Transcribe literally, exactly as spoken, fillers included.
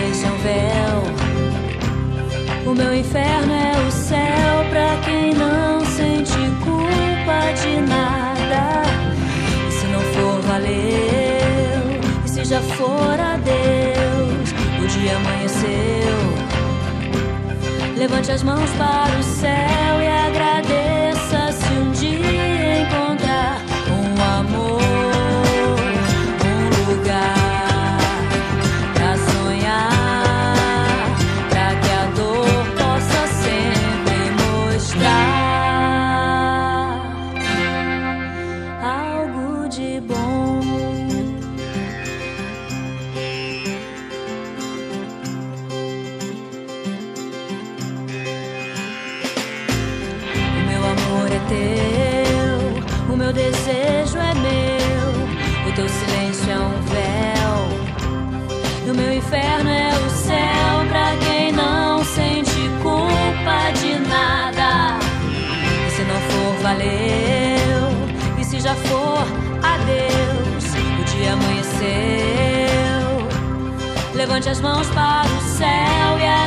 silêncio é um véu. O meu inferno é o céu pra quem não sente culpa de nada. E se não for, valeu. E se já for, adeus. O dia amanheceu. Levante as mãos para o céu e agradeça se um dia encontrar um amor, um lugar pra sonhar, pra que a dor possa sempre mostrar algo de bom. Teu, o meu desejo é meu, o teu silêncio é um véu. E o meu inferno é o céu pra quem não sente culpa de nada. E se não for, valeu. E se já for, adeus. O dia amanheceu. Levante as mãos para o céu e a